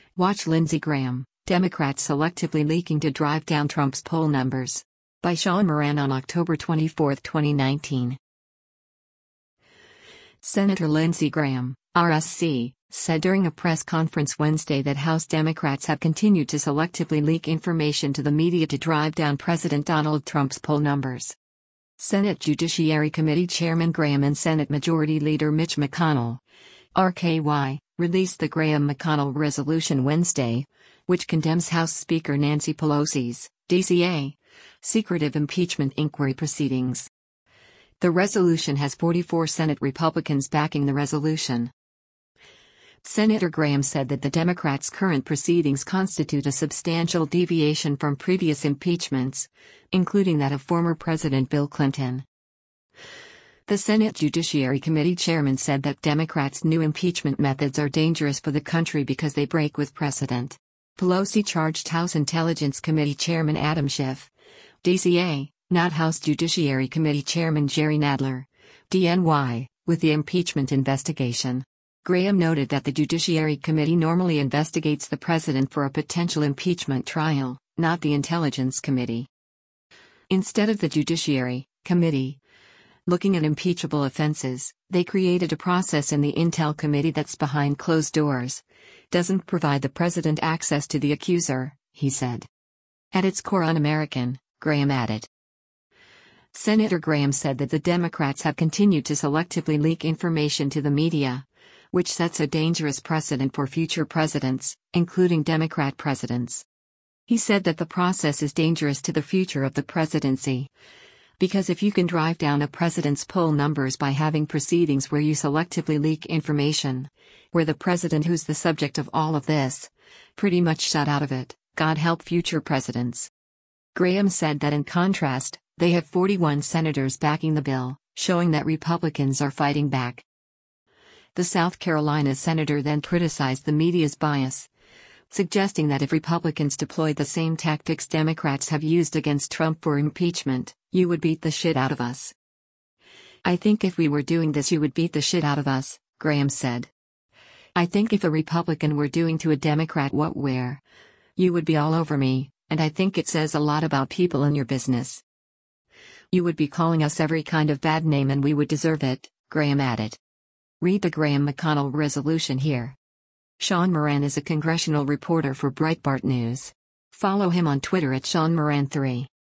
Watch Lindsey Graham, Democrats selectively leaking to drive down Trump's poll numbers. By Sean Moran on October 24, 2019. Senator Lindsey Graham, RSC, said during a press conference Wednesday that House Democrats have continued to selectively leak information to the media to drive down President Donald Trump's poll numbers. Senate Judiciary Committee Chairman Graham and Senate Majority Leader Mitch McConnell, RKY, released the Graham-McConnell resolution Wednesday, which condemns House Speaker Nancy Pelosi's, DCA, secretive impeachment inquiry proceedings. The resolution has 44 Senate Republicans backing the resolution. Senator Graham said that the Democrats' current proceedings constitute a substantial deviation from previous impeachments, including that of former President Bill Clinton. The Senate Judiciary Committee chairman said that Democrats' new impeachment methods are dangerous for the country because they break with precedent. Pelosi charged House Intelligence Committee Chairman Adam Schiff, DCA, not House Judiciary Committee Chairman Jerry Nadler, DNY, with the impeachment investigation. Graham noted that the Judiciary Committee normally investigates the president for a potential impeachment trial, not the Intelligence Committee. Instead of the Judiciary Committee looking at impeachable offenses, they created a process in the Intel Committee that's behind closed doors. Doesn't provide the president access to the accuser, he said. At its core un-American, Graham added. Senator Graham said that the Democrats have continued to selectively leak information to the media, which sets a dangerous precedent for future presidents, including Democrat presidents. He said that the process is dangerous to the future of the presidency, because if you can drive down a president's poll numbers by having proceedings where you selectively leak information, where the president who's the subject of all of this, pretty much shut out of it, God help future presidents. Graham said that in contrast, they have 41 senators backing the bill, showing that Republicans are fighting back. The South Carolina senator then criticized the media's bias, suggesting that if Republicans deployed the same tactics Democrats have used against Trump for impeachment, you would beat the shit out of us. I think if we were doing this you would beat the shit out of us, Graham said. I think if a Republican were doing to a Democrat what we're, you would be all over me, and I think it says a lot about people in your business. You would be calling us every kind of bad name and we would deserve it, Graham added. Read the Graham-McConnell resolution here. Sean Moran is a congressional reporter for Breitbart News. Follow him on Twitter at SeanMoran3.